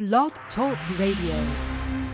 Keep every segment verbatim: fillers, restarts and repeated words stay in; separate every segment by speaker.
Speaker 1: Blog Talk Radio.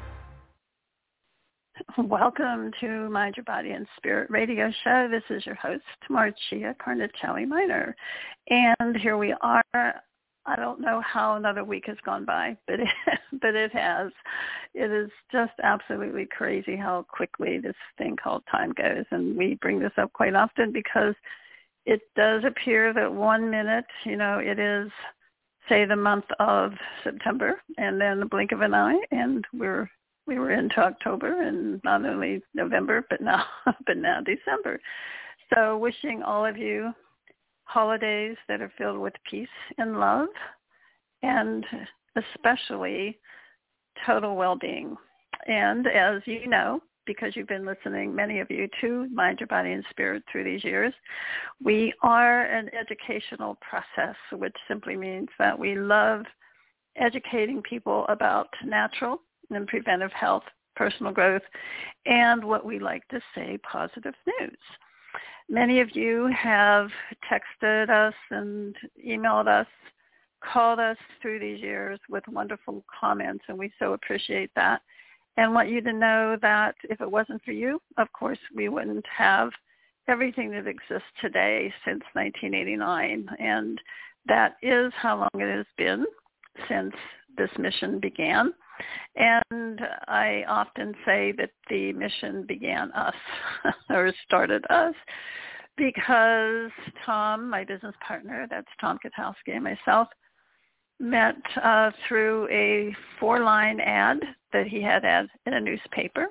Speaker 2: Welcome to Mind Your Body and Spirit Radio Show. This is your host, Marcia Carnicelli Minor. And here we are. I don't know how another week has gone by, but it, but it has. It is just absolutely crazy how quickly this thing called time goes. And we bring this up quite often because it does appear that one minute, you know, it is, say, the month of September, and then the blink of an eye, and we're we were into October, and not only November, but now but now December. So, wishing all of you holidays that are filled with peace and love, and especially total well-being. And as you know, because you've been listening, many of you, to Mind Your Body and Spirit through these years, we are an educational process, which simply means that we love educating people about natural and preventive health, personal growth, and what we like to say, positive news. Many of you have texted us and emailed us, called us through these years with wonderful comments, and we so appreciate that. And want you to know that if it wasn't for you, of course, we wouldn't have everything that exists today since nineteen eighty-nine. And that is how long it has been since this mission began. And I often say that the mission began us, or started us, because Tom, my business partner, that's Tom Katowski, and myself, met uh, through a four-line ad that he had ad in a newspaper.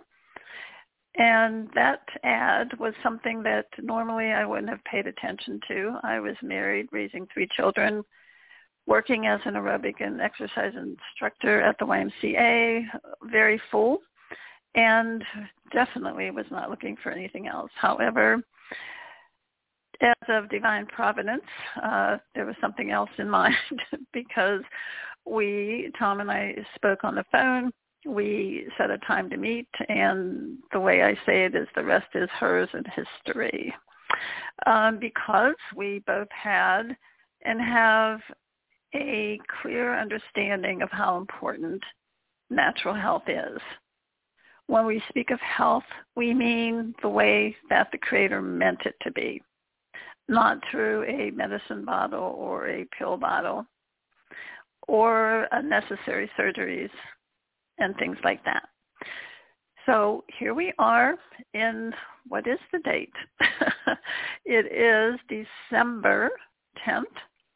Speaker 2: And that ad was something that normally I wouldn't have paid attention to. I was married, raising three children, working as an aerobic and exercise instructor at the Y M C A, very full, and definitely was not looking for anything else. However, as of divine providence, uh, there was something else in mind because we, Tom and I, spoke on the phone. We set a time to meet, and the way I say it is the rest is hers and history. Um, because we both had and have a clear understanding of how important natural health is. When we speak of health, we mean the way that the Creator meant it to be, not through a medicine bottle or a pill bottle or unnecessary surgeries and things like that. So here we are in, what is the date? It is December tenth,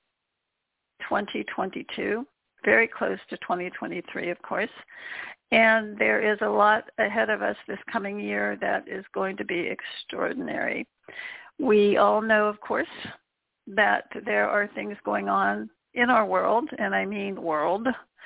Speaker 2: twenty twenty-two, very close to twenty twenty-three, of course. And there is a lot ahead of us this coming year that is going to be extraordinary. We all know, of course, that there are things going on in our world, and I mean world,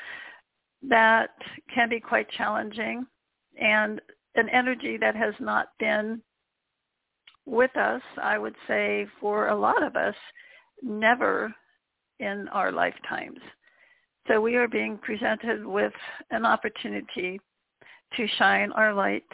Speaker 2: that can be quite challenging, and an energy that has not been with us, I would say, for a lot of us, never in our lifetimes. So we are being presented with an opportunity to shine our light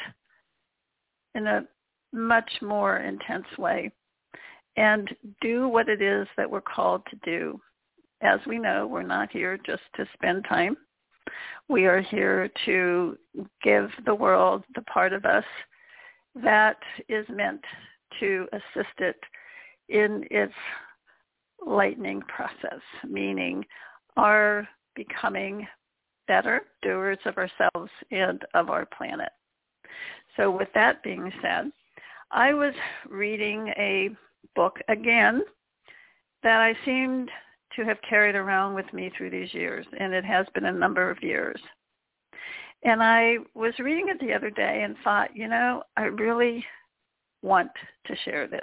Speaker 2: in a much more intense way and do what it is that we're called to do. As we know, we're not here just to spend time. We are here to give the world the part of us that is meant to assist it in its lightening process, meaning our becoming better doers of ourselves and of our planet. So with that being said, I was reading a book again that I seemed to have carried around with me through these years, and it has been a number of years. And I was reading it the other day and thought, you know, I really want to share this.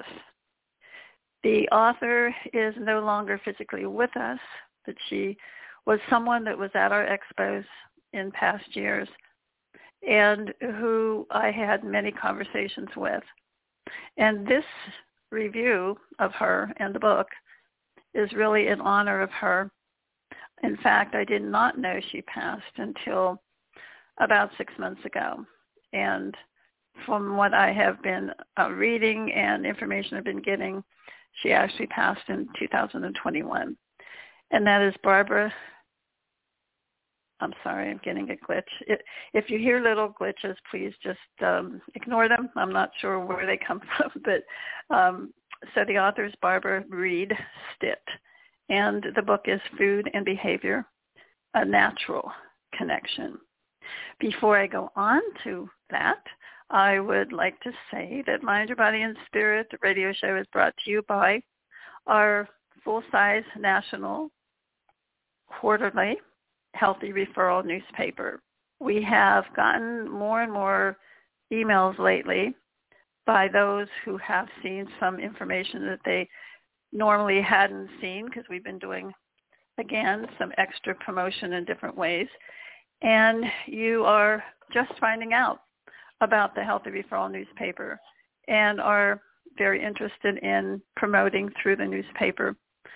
Speaker 2: The author is no longer physically with us, but she was someone that was at our expos in past years and who I had many conversations with. And this review of her and the book is really in honor of her. In fact, I did not know she passed until about six months ago. And from what I have been uh, reading and information I've been getting, she actually passed in two thousand twenty-one. And that is Barbara I'm sorry, I'm getting a glitch. It, if you hear little glitches, please just um, ignore them. I'm not sure where they come from, but um, so the author is Barbara Reed Stitt, and the book is Food and Behavior, A Natural Connection. Before I go on to that, I would like to say that Mind Your Body and Spirit radio show is brought to you by our full-size national quarterly Healthy Referral newspaper. We have gotten more and more emails lately by those who have seen some information that they normally hadn't seen, because we've been doing, again, some extra promotion in different ways. And you are just finding out about the Healthy Referral newspaper and are very interested in promoting through the newspaper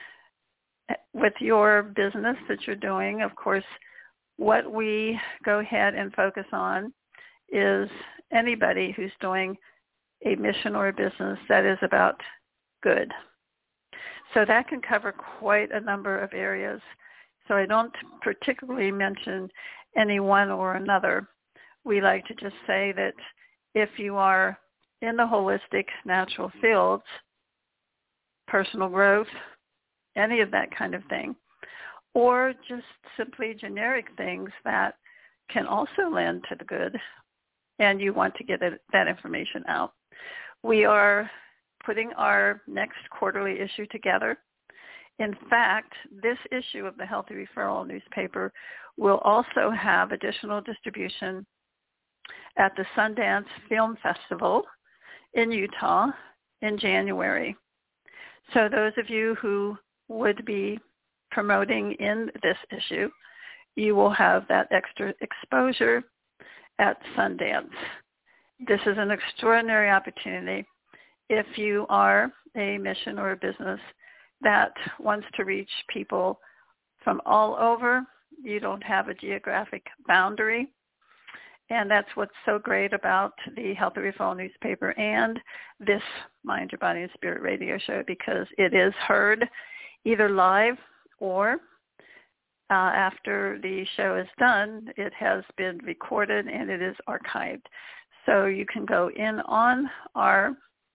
Speaker 2: with your business that you're doing. Of course, what we go ahead and focus on is anybody who's doing a mission or a business that is about good. So that can cover quite a number of areas. So I don't particularly mention any one or another. We like to just say that if you are in the holistic natural fields, personal growth, any of that kind of thing, or just simply generic things that can also lend to the good, and you want to get it, that information out. We are putting our next quarterly issue together. In fact, this issue of the Healthy Referral newspaper will also have additional distribution at the Sundance Film Festival in Utah in January. So those of you who would be promoting in this issue, you will have that extra exposure at Sundance. This is an extraordinary opportunity if you are a mission or a business that wants to reach people from all over. You don't have a geographic boundary. And that's what's so great about the Healthy Referral newspaper and this Mind Your Body and Spirit radio show, because it is heard either live or uh, after the show is done, it has been recorded and it is archived. So you can go in on our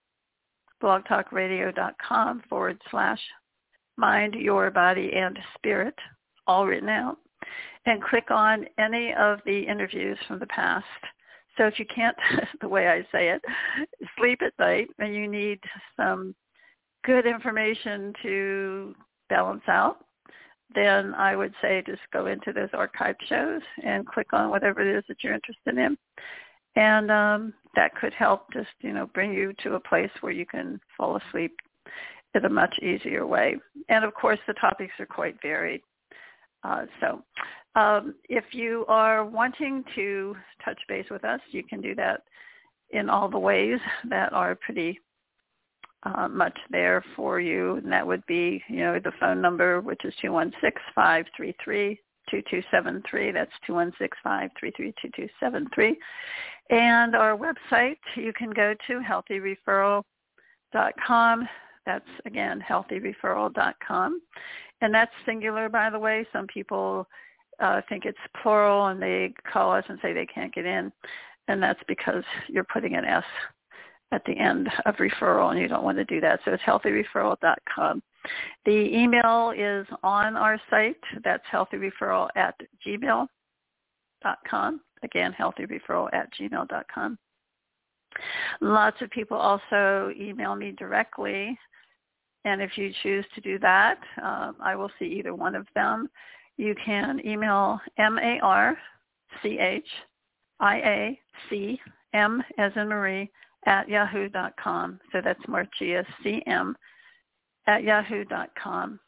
Speaker 2: blogtalkradio.com forward slash Mind Your Body and Spirit, all written out, and click on any of the interviews from the past. So if you can't, the way I say it, sleep at night and you need some good information to balance out, then I would say just go into those archived shows and click on whatever it is that you're interested in. And um, that could help just, you know, bring you to a place where you can fall asleep in a much easier way. And, of course, the topics are quite varied. Uh, so um, if you are wanting to touch base with us, you can do that in all the ways that are pretty uh, much there for you. And that would be, you know, the phone number, which is two one six, five three three, two two seven three. That's two one six, five three three, two two seven three. And our website, you can go to healthy referral dot com. That's, again, healthy referral dot com. And that's singular, by the way. Some people uh, think it's plural, and they call us and say they can't get in. And that's because you're putting an S at the end of referral, and you don't want to do that. So it's healthy referral dot com. The email is on our site. That's healthy referral at gmail dot com. Again, healthy referral at gmail dot com. Lots of people also email me directly. And if you choose to do that, uh, I will see either one of them. You can email M A R C H I A C M as in Marie at yahoo dot com. So that's Marcia C M at yahoo dot com.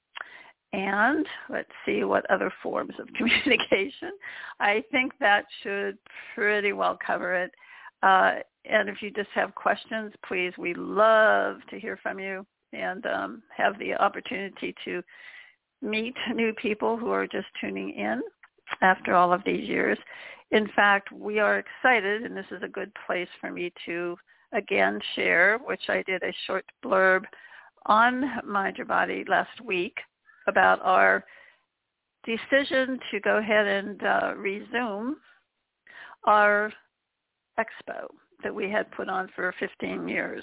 Speaker 2: And let's see what other forms of communication. I think that should pretty well cover it. Uh, and if you just have questions, please, we love to hear from you and um, have the opportunity to meet new people who are just tuning in after all of these years. In fact, we are excited, and this is a good place for me to, again, share, which I did a short blurb on Mind Your Body last week about our decision to go ahead and uh, resume our expo that we had put on for fifteen years.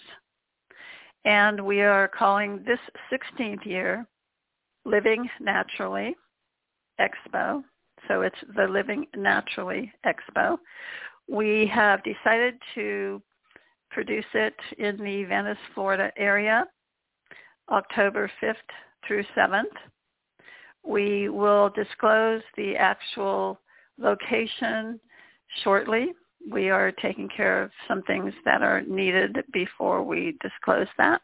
Speaker 2: And we are calling this sixteenth year Living Naturally Expo. So it's the Living Naturally Expo. We have decided to produce it in the Venice, Florida area, October fifth through seventh. We will disclose the actual location shortly. We are taking care of some things that are needed before we disclose that.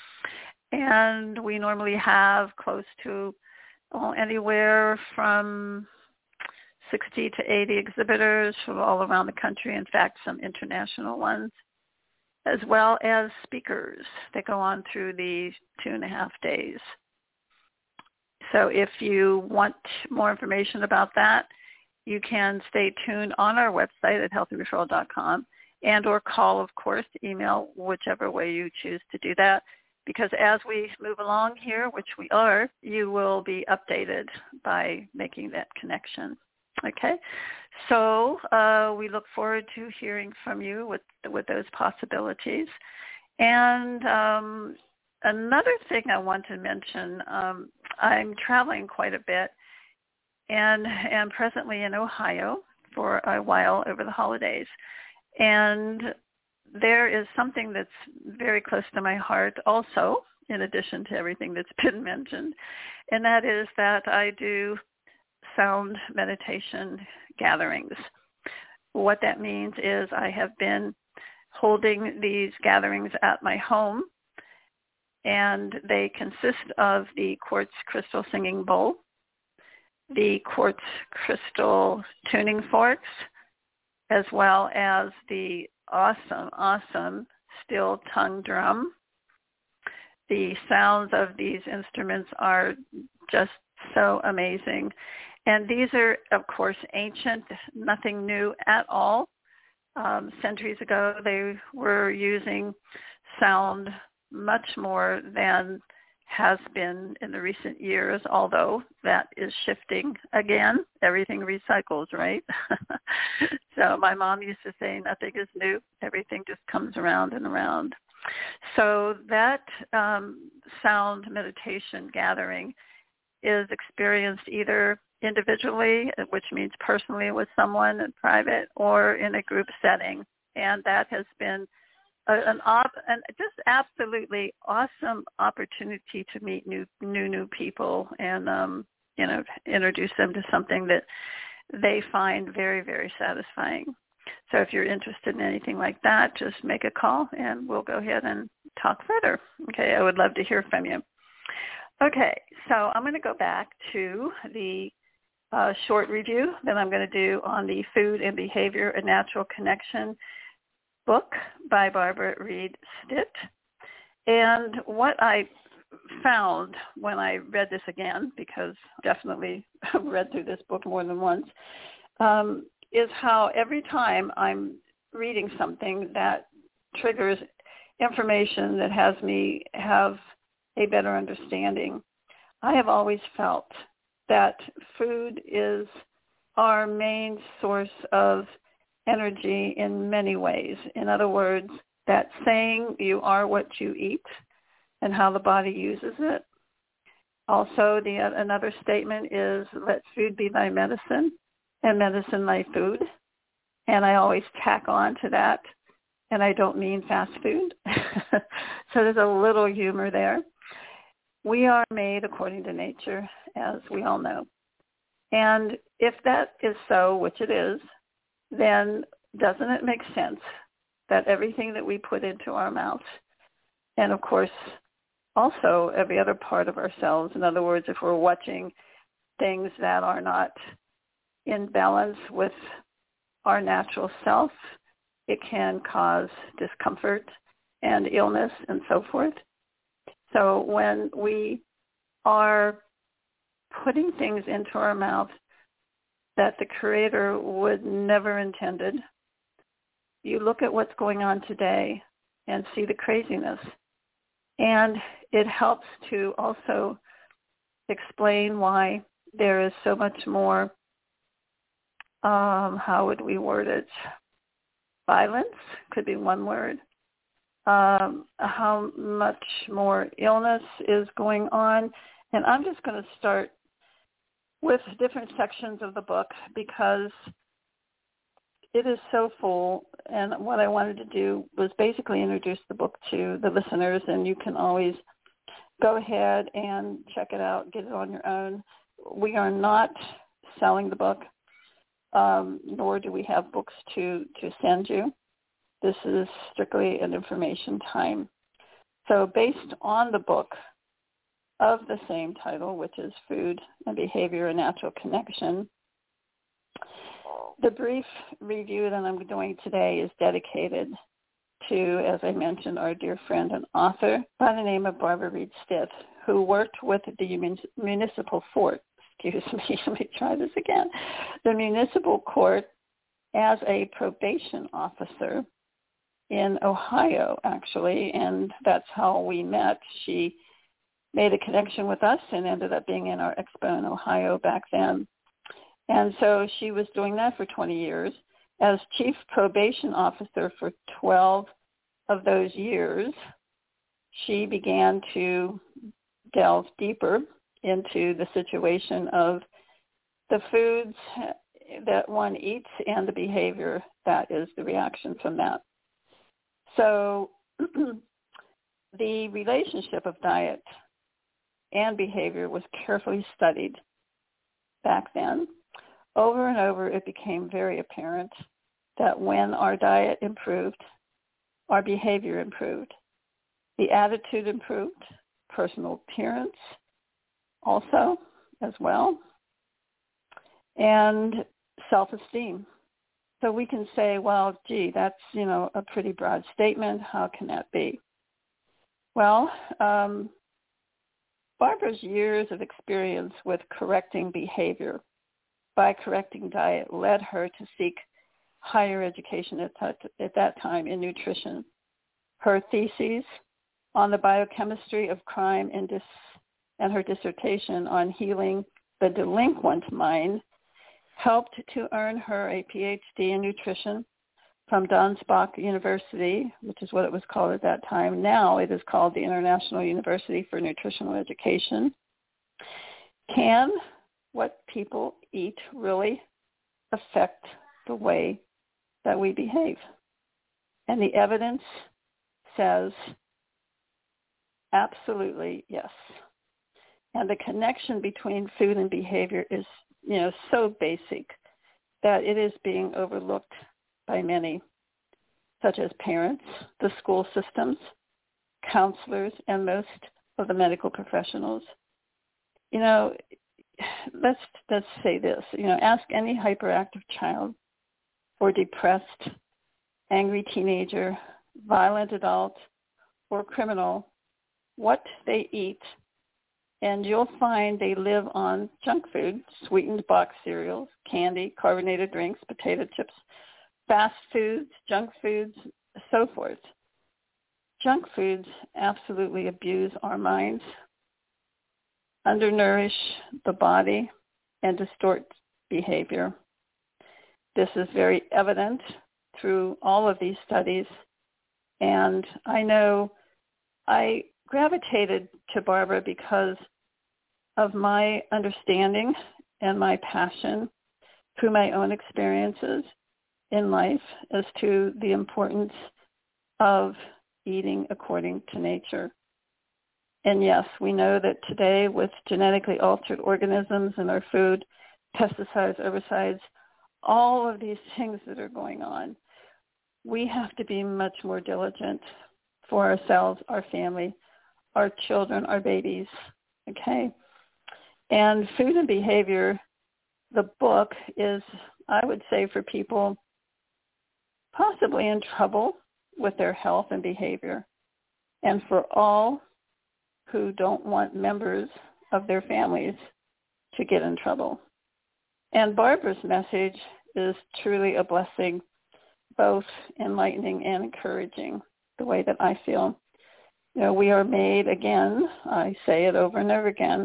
Speaker 2: And we normally have close to well, anywhere from sixty to eighty exhibitors from all around the country, in fact, some international ones, as well as speakers that go on through the two and a half days. So if you want more information about that, you can stay tuned on our website at healthy referral dot com and or call, of course, email, whichever way you choose to do that. Because as we move along here, which we are, you will be updated by making that connection. Okay? So uh, we look forward to hearing from you with, with those possibilities. And um, another thing I want to mention, um, I'm traveling quite a bit and am presently in Ohio for a while over the holidays. And there is something that's very close to my heart also, in addition to everything that's been mentioned, and that is that I do sound meditation gatherings. What that means is I have been holding these gatherings at my home, and they consist of the quartz crystal singing bowl, the quartz crystal tuning forks, as well as the awesome, awesome steel tongue drum. The sounds of these instruments are just so amazing. And these are, of course, ancient, nothing new at all. Um, centuries ago, they were using sound much more than has been in the recent years, although that is shifting again. Everything recycles, right? So my mom used to say, nothing is new. Everything just comes around and around. So that um, sound meditation gathering is experienced either individually, which means personally with someone in private, or in a group setting. And that has been a, an, op, an just absolutely awesome opportunity to meet new, new, new people and, um, you know, introduce them to something that they find very, very satisfying. So if you're interested in anything like that, just make a call and we'll go ahead and talk further. Okay, I would love to hear from you. Okay, so I'm going to go back to the uh, short review that I'm going to do on the Food and Behavior, A Natural Connection book by Barbara Reed Stitt. And what I found when I read this again, because definitely I've read through this book more than once, um, is how every time I'm reading something that triggers information that has me have a better understanding, I have always felt that food is our main source of energy in many ways. In other words, that saying, you are what you eat, and how the body uses it. Also, the another statement is, let food be thy medicine, and medicine thy food. And I always tack on to that, and I don't mean fast food. So there's a little humor there. We are made according to nature, as we all know. And if that is so, which it is, then doesn't it make sense that everything that we put into our mouth, and of course also every other part of ourselves, in other words, if we're watching things that are not in balance with our natural self, it can cause discomfort and illness and so forth. So when we are putting things into our mouth that the Creator would never intended, you look at what's going on today and see the craziness. And it helps to also explain why there is so much more, um, how would we word it? Violence could be one word. Um, how much more illness is going on. And I'm just going to start with different sections of the book because it is so full. And what I wanted to do was basically introduce the book to the listeners, and you can always go ahead and check it out, get it on your own. We are not selling the book, um, nor do we have books to, to send you. This is strictly an information time. So based on the book of the same title, which is Food and Behavior, a Natural Connection, the brief review that I'm doing today is dedicated to, as I mentioned, our dear friend and author by the name of Barbara Reed Stith, who worked with the municipal fort, excuse me, let me try this again, the municipal court as a probation officer in Ohio, actually, and that's how we met. She made a connection with us and ended up being in our expo in Ohio back then. And so she was doing that for twenty years. As chief probation officer for twelve of those years, she began to delve deeper into the situation of the foods that one eats and the behavior that is the reaction from that. So the relationship of diet and behavior was carefully studied back then. Over and over, it became very apparent that when our diet improved, our behavior improved. The attitude improved, personal appearance also as well, and self-esteem. So we can say, well, gee, that's, you know, a pretty broad statement. How can that be? Well, um, Barbara's years of experience with correcting behavior by correcting diet led her to seek higher education at that, at that time in nutrition. Her theses on the biochemistry of crime and, dis, and her dissertation on healing the delinquent mind helped to earn her a P H D in nutrition from Donsbach University, which is what it was called at that time. Now it is called the International University for Nutritional Education. Can what people eat really affect the way that we behave? And the evidence says absolutely yes. And the connection between food and behavior is, you know, so basic that it is being overlooked by many, such as parents, the school systems, counselors, and most of the medical professionals. You know, let's let's say this. You know, ask any hyperactive child or depressed, angry teenager, violent adult, or criminal what they eat, and you'll find they live on junk food, sweetened box cereals, candy, carbonated drinks, potato chips, fast foods, junk foods, so forth. Junk foods absolutely abuse our minds, undernourish the body, and distort behavior. This is very evident through all of these studies. And I know I gravitated to Barbara because of my understanding and my passion through my own experiences in life as to the importance of eating according to nature. And yes, we know that today with genetically altered organisms in our food, pesticides, herbicides, all of these things that are going on, we have to be much more diligent for ourselves, our family, our children, our babies, okay? And Food and Behavior, the book, is, I would say, for people possibly in trouble with their health and behavior, and for all who don't want members of their families to get in trouble. And Barbara's message is truly a blessing, both enlightening and encouraging, the way that I feel. You know, we are made, again, I say it over and over again,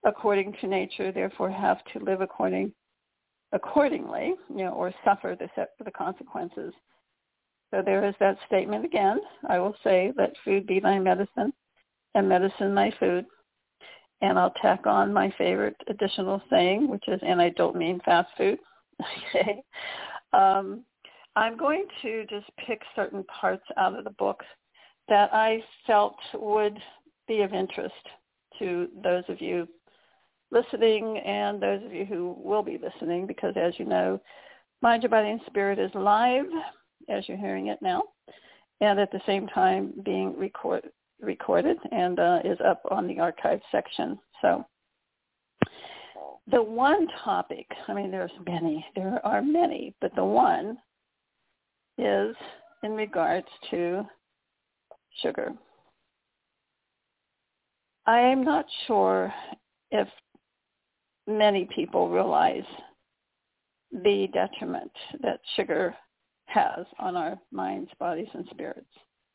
Speaker 2: according to nature, therefore have to live according accordingly, you know, or suffer the, the consequences. So there is that statement again. I will say, let food be my medicine and medicine my food. And I'll tack on my favorite additional saying, which is, and I don't mean fast food. Okay. Um, I'm going to just pick certain parts out of the book that I felt would be of interest to those of you listening and those of you who will be listening, because as you know, Mind Your Body and Spirit is live as you're hearing it now, and at the same time being record, recorded and uh, is up on the archive section. So the one topic, I mean, there's many, there are many, but the one is in regards to sugar. I am not sure if many people realize the detriment that sugar has on our minds, bodies, and spirits.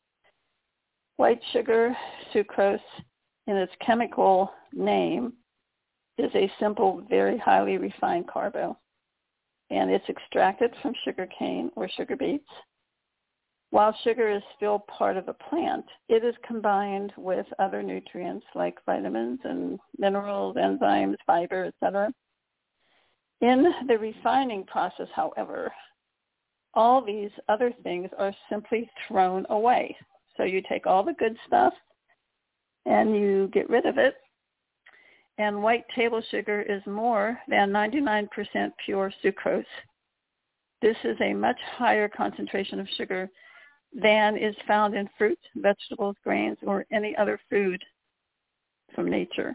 Speaker 2: White sugar, sucrose, in its chemical name, is a simple, very highly refined carbo, and it's extracted from sugar cane or sugar beets. While sugar is still part of the plant, it is combined with other nutrients like vitamins and minerals, enzymes, fiber, et cetera. In the refining process, however, all these other things are simply thrown away. So you take all the good stuff and you get rid of it. And white table sugar is more than ninety-nine percent pure sucrose. This is a much higher concentration of sugar than is found in fruits, vegetables, grains, or any other food from nature.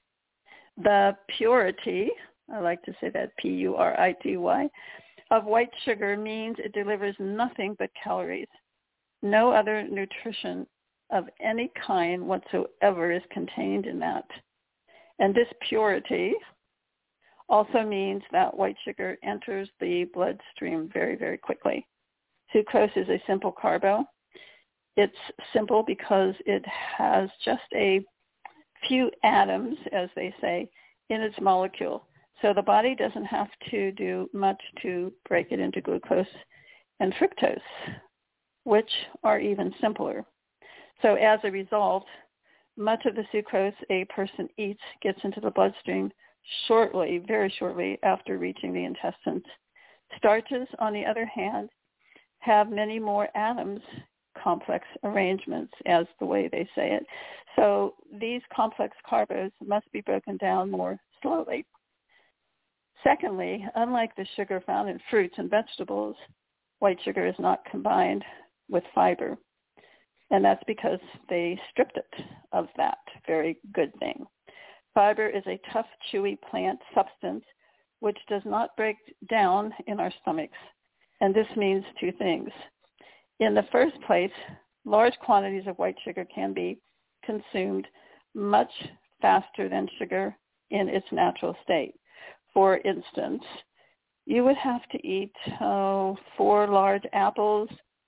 Speaker 2: The purity, I like to say that P U R I T Y, of white sugar means it delivers nothing but calories. No other nutrition of any kind whatsoever is contained in that. And this purity also means that white sugar enters the bloodstream very, very quickly. Sucrose is a simple carbo. It's simple because it has just a few atoms, as they say, in its molecule. So the body doesn't have to do much to break it into glucose and fructose, which are even simpler. So as a result, much of the sucrose a person eats gets into the bloodstream shortly, very shortly after reaching the intestines. Starches, on the other hand, have many more atoms, complex arrangements, as the way they say it. So these complex carbos must be broken down more slowly. Secondly, unlike the sugar found in fruits and vegetables, white sugar is not combined with fiber. And that's because they stripped it of that very good thing. Fiber is a tough, chewy plant substance which does not break down in our stomachs. And this means two things. In the first place, large quantities of white sugar can be consumed much faster than sugar in its natural state. For instance, you would have to eat oh, four large apples,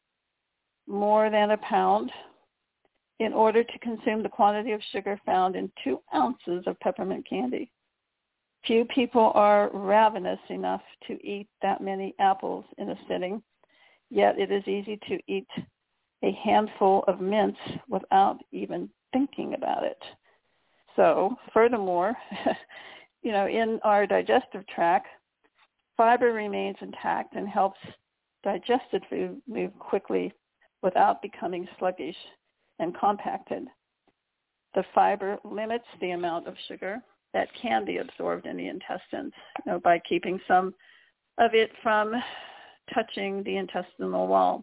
Speaker 2: more than a pound, in order to consume the quantity of sugar found in two ounces of peppermint candy. Few people are ravenous enough to eat that many apples in a sitting, yet it is easy to eat a handful of mints without even thinking about it. So, furthermore, you know, in our digestive tract, fiber remains intact and helps digested food move quickly without becoming sluggish and compacted. The fiber limits the amount of sugar that can be absorbed in the intestines, you know, by keeping some of it from touching the intestinal wall.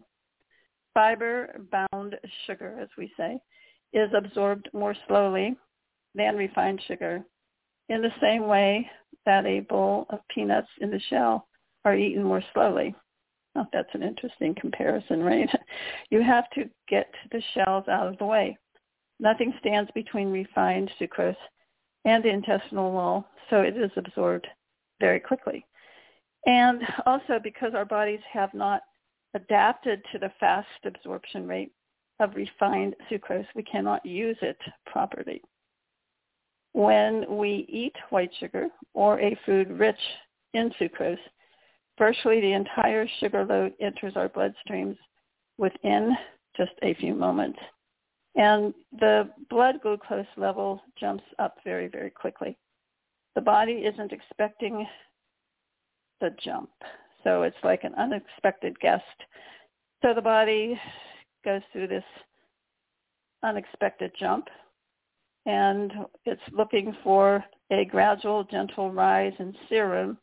Speaker 2: Fiber-bound sugar, as we say, is absorbed more slowly than refined sugar, in the same way that a bowl of peanuts in the shell are eaten more slowly. Oh, that's an interesting comparison, right? You have to get the shells out of the way. Nothing stands between refined sucrose and the intestinal wall, so it is absorbed very quickly. And also because our bodies have not adapted to the fast absorption rate of refined sucrose, we cannot use it properly. When we eat white sugar or a food rich in sucrose, virtually the entire sugar load enters our bloodstreams within just a few moments. And the blood glucose level jumps up very, very quickly. The body isn't expecting the jump. So it's like an unexpected guest. So the body goes through this unexpected jump, and it's looking for a gradual, gentle rise in serum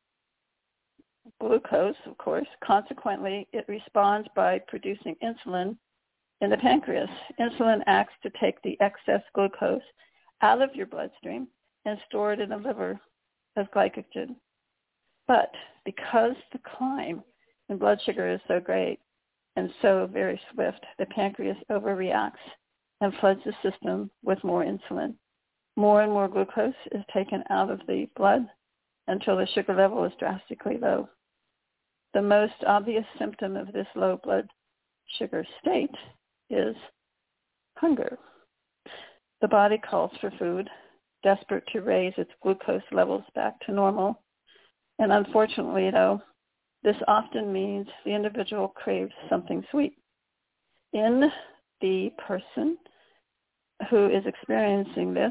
Speaker 2: glucose, of course. Consequently, it responds by producing insulin in the pancreas. Insulin acts to take the excess glucose out of your bloodstream and store it in the liver as glycogen. But because the climb in blood sugar is so great and so very swift, the pancreas overreacts and floods the system with more insulin. More and more glucose is taken out of the blood until the sugar level is drastically low. The most obvious symptom of this low blood sugar state is hunger. The body calls for food, desperate to raise its glucose levels back to normal. And unfortunately, though, this often means the individual craves something sweet. In the person who is experiencing this,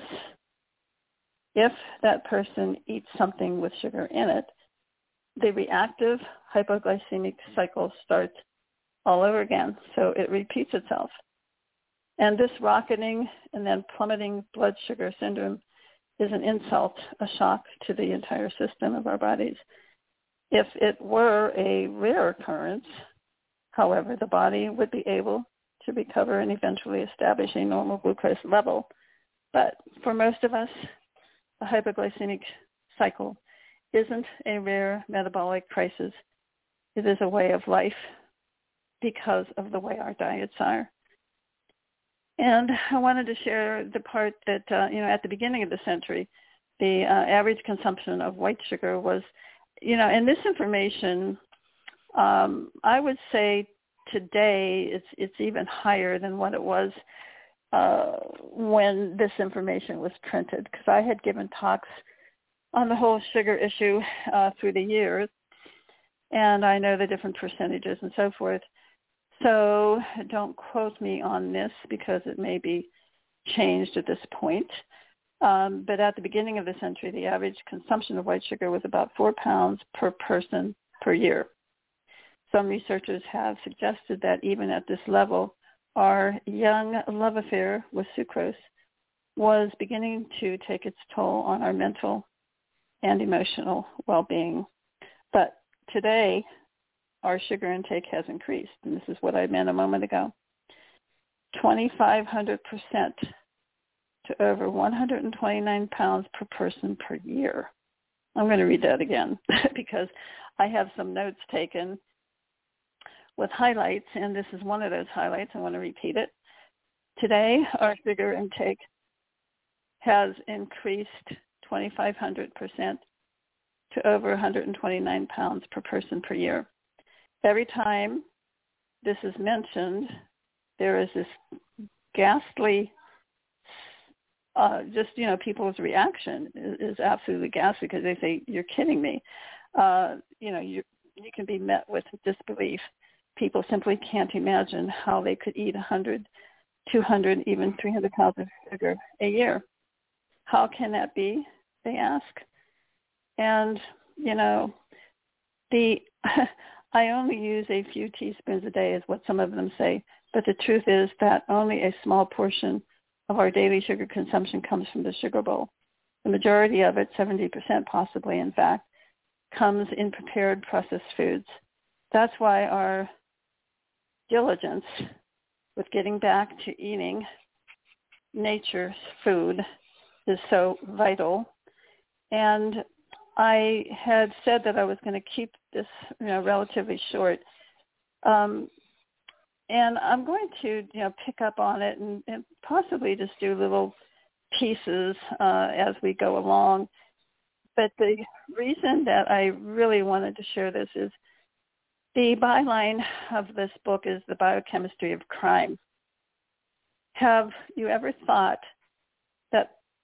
Speaker 2: if that person eats something with sugar in it, the reactive hypoglycemic cycle starts all over again. So it repeats itself. And this rocketing and then plummeting blood sugar syndrome is an insult, a shock to the entire system of our bodies. If it were a rare occurrence, however, the body would be able to recover and eventually establish a normal glucose level. But for most of us, the hypoglycemic cycle isn't a rare metabolic crisis. It is a way of life because of the way our diets are. And I wanted to share the part that, uh, you know, at the beginning of the century, the uh, average consumption of white sugar was, you know, and this information, um, I would say today it's it's even higher than what it was uh, when this information was printed, because I had given talks on the whole sugar issue uh, through the years, and I know the different percentages and so forth. So don't quote me on this because it may be changed at this point. Um, but at the beginning of the century, the average consumption of white sugar was about four pounds per person per year. Some researchers have suggested that even at this level, our young love affair with sucrose was beginning to take its toll on our mental and emotional well-being. But today, our sugar intake has increased, and this is what I meant a moment ago, twenty-five hundred percent to over one hundred twenty-nine pounds per person per year. I'm going to read that again because I have some notes taken with highlights, and this is one of those highlights. I want to repeat it. Today, our sugar intake has increased twenty-five hundred percent to over one hundred twenty-nine pounds per person per year. Every time this is mentioned, there is this ghastly, uh, just, you know, people's reaction is, is absolutely ghastly because they say, you're kidding me. Uh, you know, you you can be met with disbelief. People simply can't imagine how they could eat one hundred, two hundred, even three hundred pounds of sugar a year. How can that be, they ask. And, you know, the... I only use a few teaspoons a day is what some of them say, but the truth is that only a small portion of our daily sugar consumption comes from the sugar bowl. The majority of it, seventy percent possibly in fact, comes in prepared processed foods. That's why our diligence with getting back to eating nature's food is so vital. And I had said that I was going to keep this, you know, relatively short, um, and I'm going to, you know, pick up on it and, and possibly just do little pieces uh, as we go along. But the reason that I really wanted to share this is the byline of this book is The Biochemistry of Crime. Have you ever thought that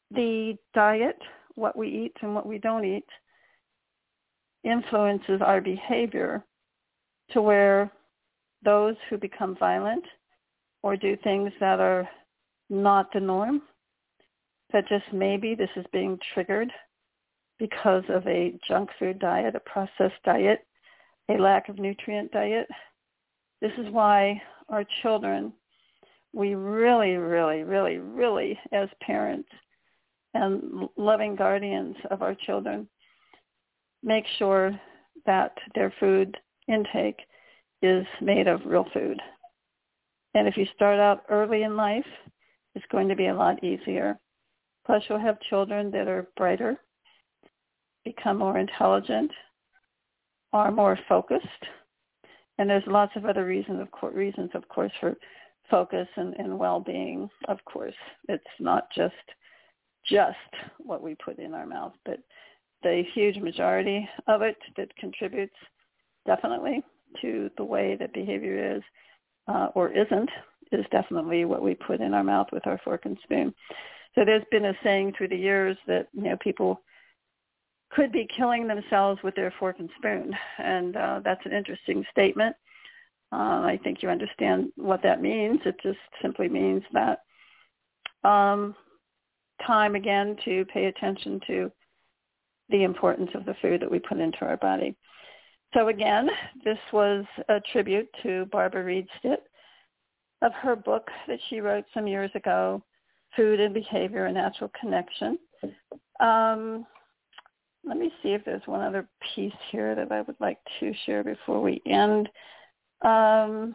Speaker 2: the diet, what we eat and what we don't eat, influences our behavior to where those who become violent or do things that are not the norm, that just maybe this is being triggered because of a junk food diet, a processed diet, a lack of nutrient diet. This is why our children, we really, really, really, really, as parents and loving guardians of our children, make sure that their food intake is made of real food. And if you start out early in life, it's going to be a lot easier. Plus, you'll have children that are brighter, become more intelligent, are more focused. And there's lots of other reasons, of course, reasons, of course, for focus and, and well-being, of course. It's not just just what we put in our mouth, but the huge majority of it that contributes definitely to the way that behavior is uh, or isn't is definitely what we put in our mouth with our fork and spoon. So there's been a saying through the years that, you know, people could be killing themselves with their fork and spoon, and uh, that's an interesting statement. Uh, I think you understand what that means. It just simply means that um, time, again, to pay attention to the importance of the food that we put into our body. So again, this was a tribute to Barbara Reedstedt of her book that she wrote some years ago, Food and Behavior, A Natural Connection. Um, let me see if there's one other piece here that I would like to share before we end. Um,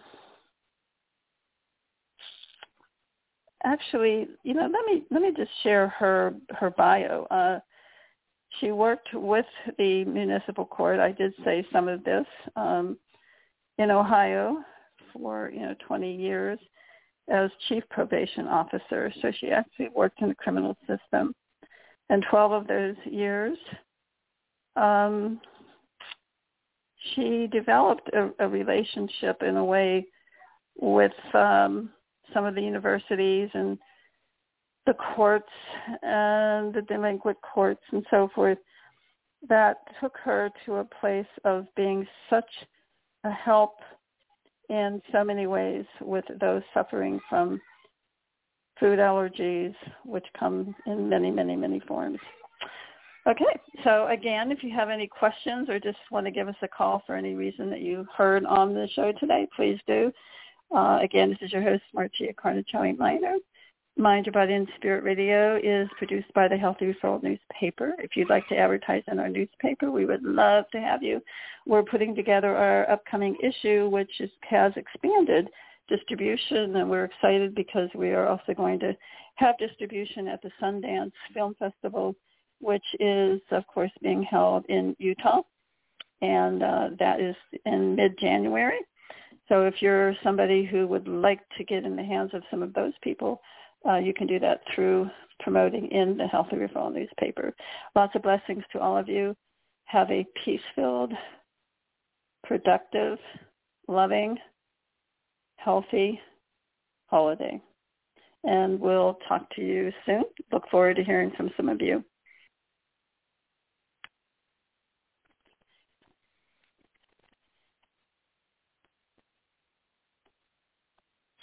Speaker 2: actually, you know, let me let me just share her her bio. Uh, she worked with the municipal court. I did say some of this um, in Ohio for you know twenty years as chief probation officer. So she actually worked in the criminal system, and twelve of those years, um, she developed a, a relationship in a way with um, some of the universities and the courts and the delinquent courts and so forth that took her to a place of being such a help in so many ways with those suffering from food allergies, which come in many, many, many forms. Okay, so again, if you have any questions or just want to give us a call for any reason that you heard on the show today, please do. Uh, again, this is your host, Marcia Carnicelli Minor. Mind Your Body and Spirit Radio is produced by the Healthy Referral newspaper. If you'd like to advertise in our newspaper, we would love to have you. We're putting together our upcoming issue, which is, has expanded distribution, and we're excited because we are also going to have distribution at the Sundance Film Festival, which is, of course, being held in Utah, and uh, that is in mid-January. So if you're somebody who would like to get in the hands of some of those people, uh, you can do that through promoting in the Healthy Referral newspaper. Lots of blessings to all of you. Have a peace-filled, productive, loving, healthy holiday. And we'll talk to you soon. Look forward to hearing from some of you.